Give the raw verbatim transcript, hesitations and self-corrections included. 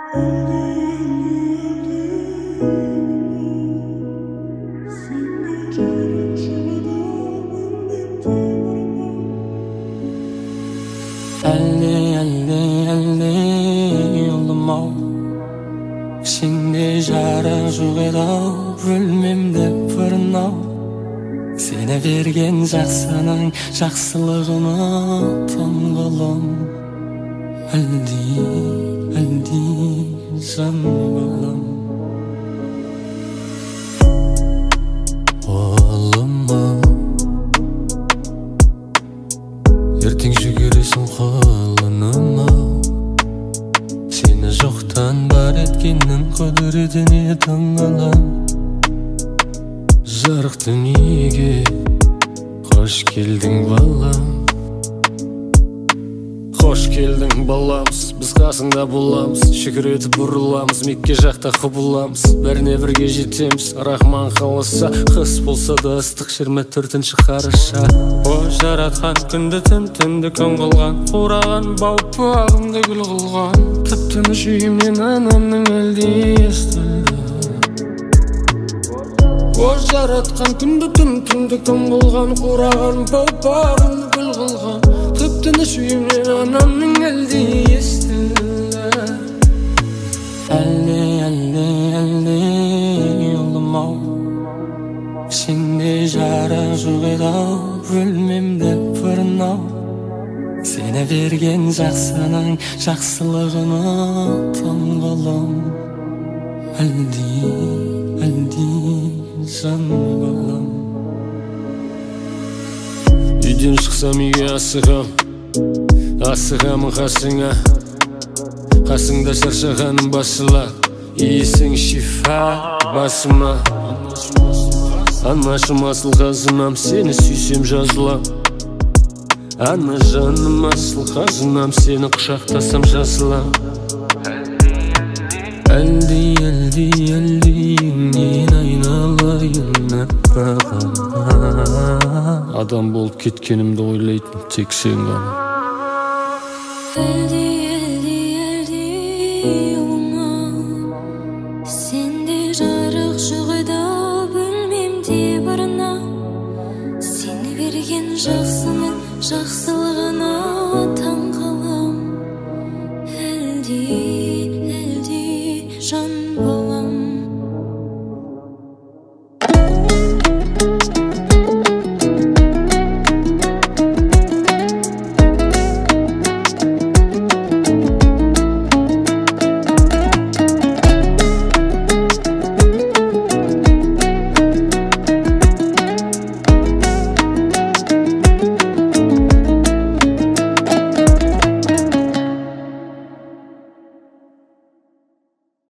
Әлде, әлде, әлде ұлым-ау, ішіңде жарық жоқ еді-ау, өлмемді бұрын-ау. Сені берген жақсының жақсылығыны тұңғылым. Әлде, әлде жан балам. Ұлым-ау, ертең жүгіресің қолыным-ау. Сені жоқтан бар еткеннің құдіретіне таңғалам. Жарық дүниеге қош келдің балам. Қош келдің баламыз, біз қасыңда боламыз. Шүкір етіп бұрыламыз, Мекке жақта құбыламыз. Бәріне бірге жетеміз, Рахман қаласа. Қыс болса да ыстық жиырма төртінші қараша. О жаратқан күнді түн, түнді күн қылған, қураған бау-бағымды гүл қылған. Тып-тыныш үйімнен анамның әлде естілді. О жаратқан күнді түн, түнді күн қылған, қураған бау-бағымды гүл қылған. Тып-тыныш үйімнен анамның әлде естілді. Әлде, әлде, әлде ұлым-ау, ішіңде жарық жоқ еді-ау, өлмемді бұрын-ау. Сені берген жақсының жақсылығыны тұңғылым. Әлде, әлде жан балам. Үйден шықсам үйге асығам, асығам қасыңа. Қасыңда шаршағаным басыла, иесің шифа басыма. Анашым асыл қазынам, сені сүйсем жазылам. Ана жаным асыл қазынам, сені құшақтасам жазылам. Әлде, әлде, әлдейіңнен айналайын аппағым. Адам болып кеткенімді ойлайтын тек сен ғана. Әлде, әлде, әлде ұлым-ау, сенде жарық жоқ еді-ау, бөлмемде бұрын-ау. Сені берген жақсының жақсылығына таңғалам. Әлде